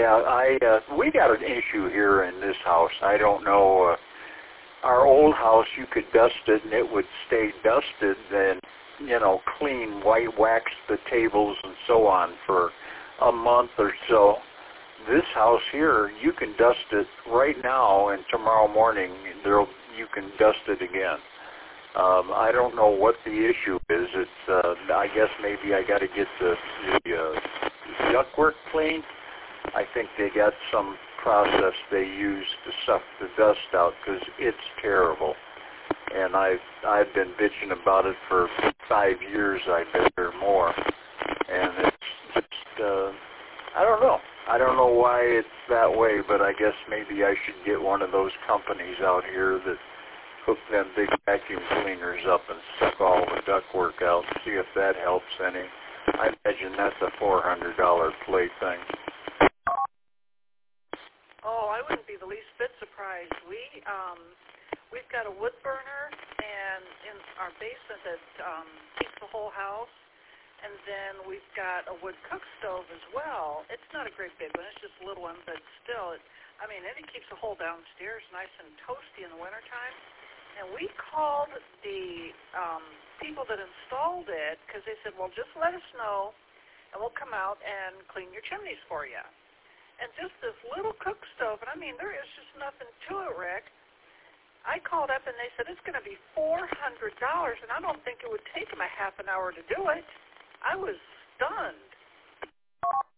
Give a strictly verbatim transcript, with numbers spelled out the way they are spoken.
Yeah, I uh, we got an issue here in this house. I don't know. Uh, our old house, you could dust it and it would stay dusted, and you know, clean, white wax the tables and so on for a month or so. This house here, you can dust it right now, and tomorrow morning there'll you can dust it again. Um, I don't know what the issue is. It's uh, I guess maybe I got to get the, the uh, ductwork cleaned. I think they got some process they use to suck the dust out because it's terrible. And I've I've been bitching about it for five years. I bet or more, and it's just uh, I don't know. I don't know why it's that way, but I guess maybe I should get one of those companies out here that hook them big vacuum cleaners up and suck all the ductwork out. See if that helps any. I imagine that's a four hundred dollar plate thing. Oh, I wouldn't be the least bit surprised. We, um, we've got a wood burner and in our basement that um, heats the whole house, and then we've got a wood cook stove as well. It's not a great big one. It's just a little one, but still, it, I mean, and it keeps the whole downstairs nice and toasty in the wintertime. And we called the um, people that installed it because they said, well, just let us know, and we'll come out and clean your chimneys for you. And just this little cook stove, and I mean, there is just nothing to it, Rick. I called up, and they said it's going to be four hundred dollars, and I don't think it would take them a half an hour to do it. I was stunned.